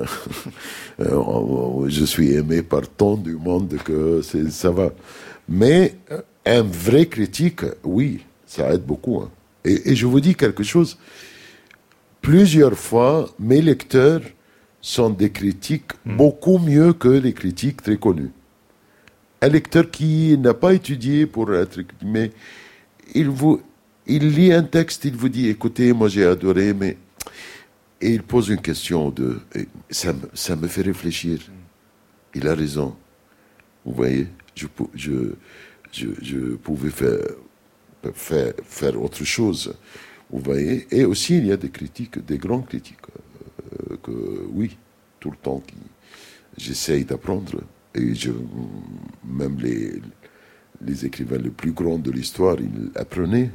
Je suis aimé par tant du monde que ça va. Mais un vrai critique, oui, ça aide beaucoup. Hein. Et je vous dis quelque chose. Plusieurs fois, mes lecteurs sont des critiques beaucoup mieux que les critiques très connus. Un lecteur qui n'a pas étudié pour être... Mais il lit un texte, il vous dit, écoutez, moi j'ai adoré, mais... Et il pose une question ça me fait réfléchir. Il a raison. Vous voyez, je pouvais faire autre chose. Vous voyez. Et aussi, il y a des critiques, des grands critiques, que oui, tout le temps, j'essaye d'apprendre. Et même les écrivains les plus grands de l'histoire, ils apprenaient.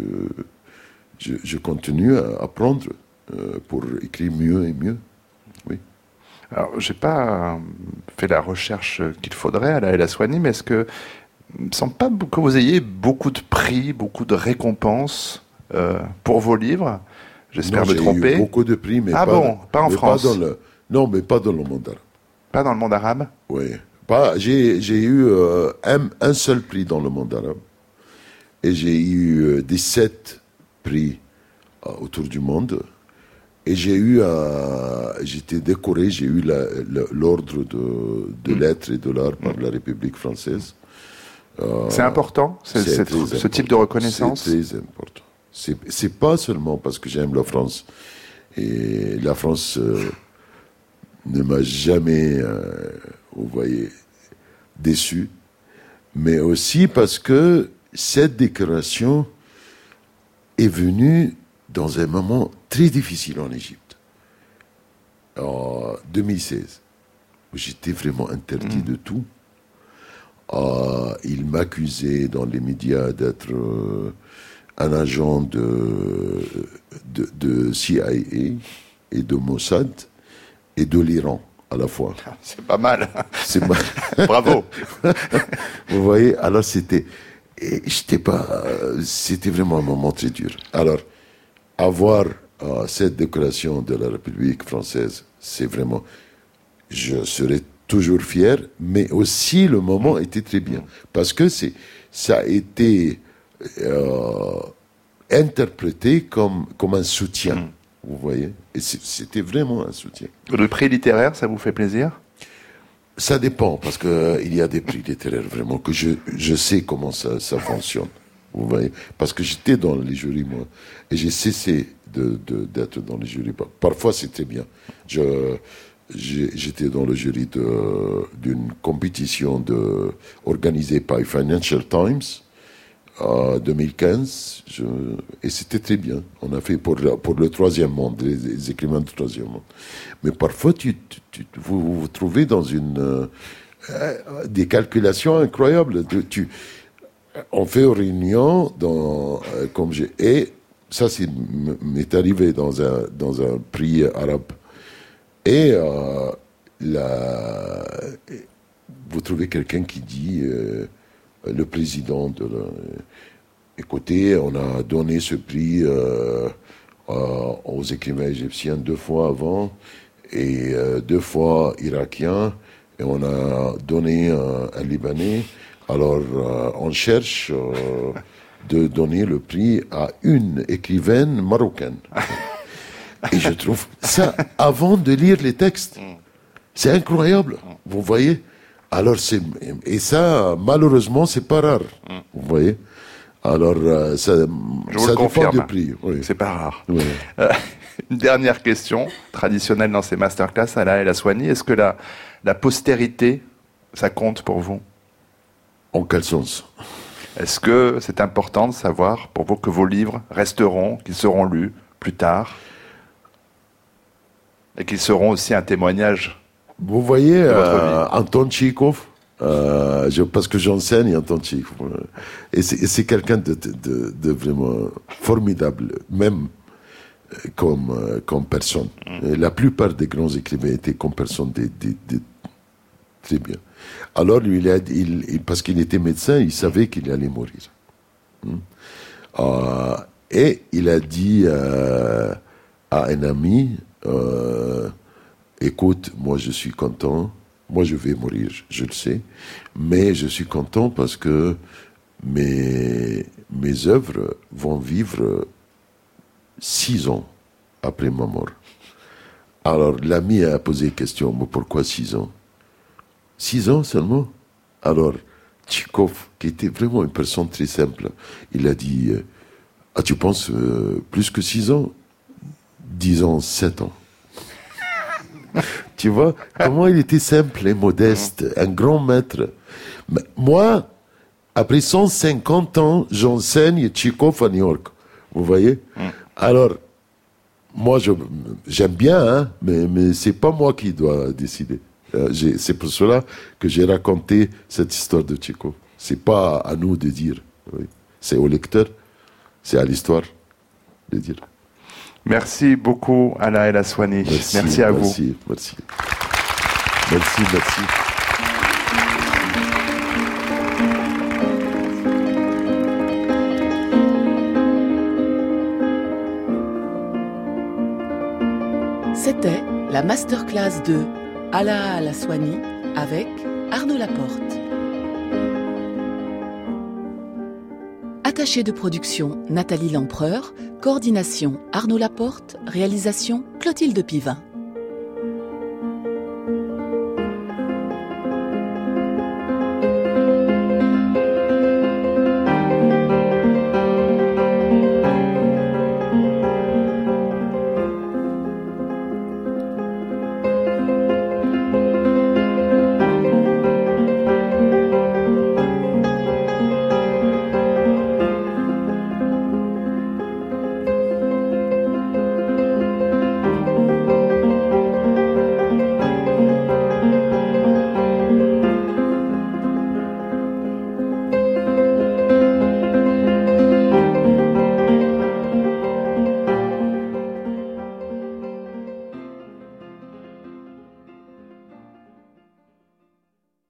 Je continue à apprendre. Pour écrire mieux et mieux. Oui. Alors, je n'ai pas fait la recherche qu'il faudrait à Alla El Aswany, mais est-ce que il ne me semble pas que vous ayez beaucoup de prix, beaucoup de récompenses pour vos livres? J'espère me tromper. J'ai eu beaucoup de prix, mais pas en France. Non, mais pas dans le monde arabe. Pas dans le monde arabe? Oui. J'ai eu un seul prix dans le monde arabe. Et j'ai eu 17 prix autour du monde. Et j'étais décoré, j'ai eu l'ordre de lettres et de l'art par la République française. C'est important, ce type de reconnaissance? C'est très important. C'est pas seulement parce que j'aime la France. Et la France ne m'a jamais, vous voyez, déçu. Mais aussi parce que cette décoration est venue dans un moment très difficile en Égypte, en 2016, où j'étais vraiment interdit de tout. Il m'accusait dans les médias d'être un agent de CIA et de Mossad et de l'Iran à la fois. C'est pas mal. C'est mal. Bravo. Vous voyez, alors c'était vraiment un moment très dur. Alors, avoir cette décoration de la République française, c'est vraiment... Je serai toujours fier, mais aussi le moment était très bien. Parce que ça a été interprété comme un soutien, vous voyez. Et c'était vraiment un soutien. Le prix littéraire, ça vous fait plaisir? Ça dépend, parce qu'il y a des prix littéraires vraiment que je sais comment ça fonctionne. Vous voyez, parce que j'étais dans les jurys, moi, et j'ai cessé d'être dans les jurys. Parfois, c'est très bien. j'étais dans le jury d'une compétition organisée par Financial Times en 2015, et c'était très bien. On a fait pour le troisième monde, les écrivains du troisième monde. Mais parfois, vous vous trouvez dans des calculations incroyables. On fait une réunion et ça m'est arrivé dans un prix arabe. Et vous trouvez quelqu'un qui dit, le président écoutez, on a donné ce prix aux écrivains égyptiens 2 fois avant et 2 fois irakiens, et on a donné un Libanais. Alors, on cherche de donner le prix à une écrivaine marocaine. Et je trouve ça, avant de lire les textes, c'est incroyable, vous voyez. Alors, et ça, malheureusement, c'est pas rare, vous voyez. Alors, ça dépend du prix. Oui. C'est pas rare. Oui. Une dernière question, traditionnelle dans ces masterclass, Alaa El Aswany. Est-ce que la postérité, ça compte pour vous? En quel sens? Est-ce que c'est important de savoir, pour vous, que vos livres resteront, qu'ils seront lus plus tard, et qu'ils seront aussi un témoignage? Vous voyez, Anton Tchekhov, parce que j'enseigne Anton Tchekhov, et c'est quelqu'un de vraiment formidable, même comme personne. Et la plupart des grands écrivains étaient comme personne très bien. Alors, lui, parce qu'il était médecin, il savait qu'il allait mourir. Et il a dit à un ami, écoute, moi je suis content, moi je vais mourir, je le sais, mais je suis content parce que mes œuvres vont vivre 6 ans après ma mort. Alors l'ami a posé la question, mais pourquoi 6 ans? 6 ans seulement? Alors Tchekhov, qui était vraiment une personne très simple, il a dit, tu penses plus que 6 ans? Disons 7 ans. Tu vois, comment il était simple et modeste, un grand maître. Mais moi, après 150 ans, j'enseigne Tchekhov à New York. Vous voyez? Alors, moi, j'aime bien, hein, mais c'est pas moi qui dois décider. C'est pour cela que j'ai raconté cette histoire de Tchekhov. C'est pas à nous de dire. Oui. C'est au lecteur, c'est à l'histoire de dire. Merci beaucoup, Alaa El Aswany. Merci à vous. Merci. C'était la masterclass de Alaa El Aswany avec Arnaud Laporte. Attachée de production, Nathalie Lempereur. Coordination, Arnaud Laporte. Réalisation, Clotilde Pivin.